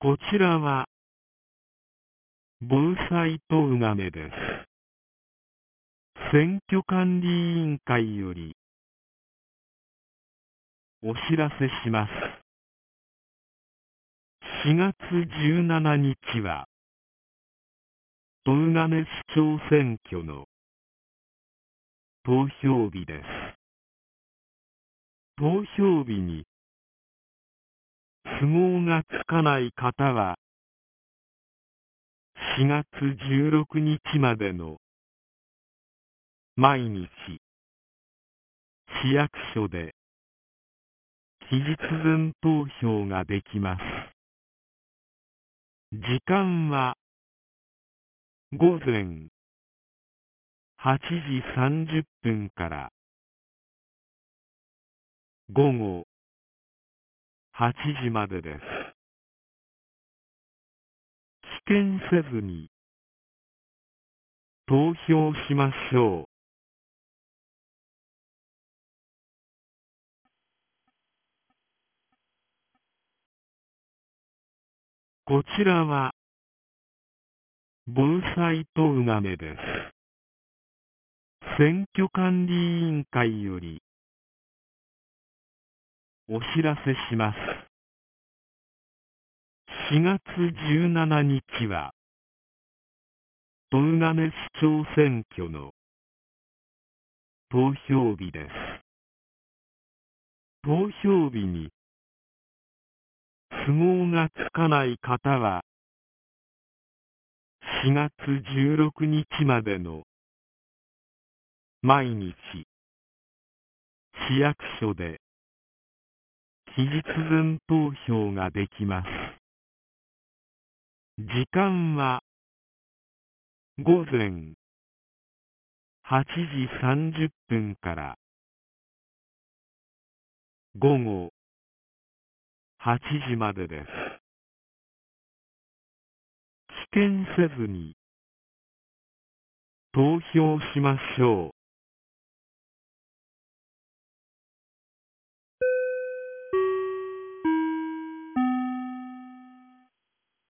こちらは防災とうがめです。選挙管理委員会よりお知らせします。4月17日は東金市長選挙の投票日です。投票日に都合がつかない方は4月16日までの毎日市役所で期日前投票ができます。時間は午前8時30分から午後8時までです。棄権せずに投票しましょう。こちらは防災とうがめです。選挙管理委員会よりお知らせします。4月17日は東金市長選挙の投票日です。投票日に都合がつかない方は4月16日までの毎日市役所で期日前投票ができます。時間は午前8時30分から午後8時までです。棄権せずに投票しましょう。